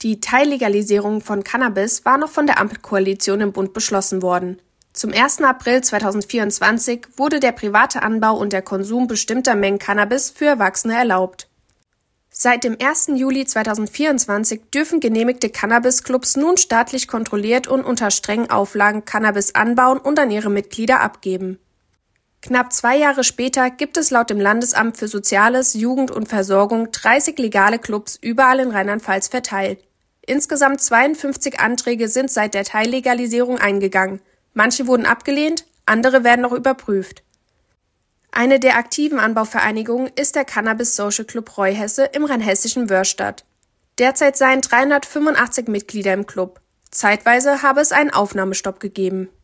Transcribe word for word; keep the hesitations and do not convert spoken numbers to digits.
Die Teillegalisierung von Cannabis war noch von der Ampelkoalition im Bund beschlossen worden. Zum ersten April zweitausendvierundzwanzig wurde der private Anbau und der Konsum bestimmter Mengen Cannabis für Erwachsene erlaubt. Seit dem ersten Juli zweitausendvierundzwanzig dürfen genehmigte Cannabis-Clubs nun staatlich kontrolliert und unter strengen Auflagen Cannabis anbauen und an ihre Mitglieder abgeben. Knapp zwei Jahre später gibt es laut dem Landesamt für Soziales, Jugend und Versorgung dreißig legale Clubs überall in Rheinland-Pfalz verteilt. Insgesamt zweiundfünfzig Anträge sind seit der Teillegalisierung eingegangen. Manche wurden abgelehnt, andere werden noch überprüft. Eine der aktiven Anbauvereinigungen ist der Cannabis Social Club Reuhesse im rheinhessischen Wörrstadt. Derzeit seien dreihundertfünfundachtzig Mitglieder im Club. Zeitweise habe es einen Aufnahmestopp gegeben.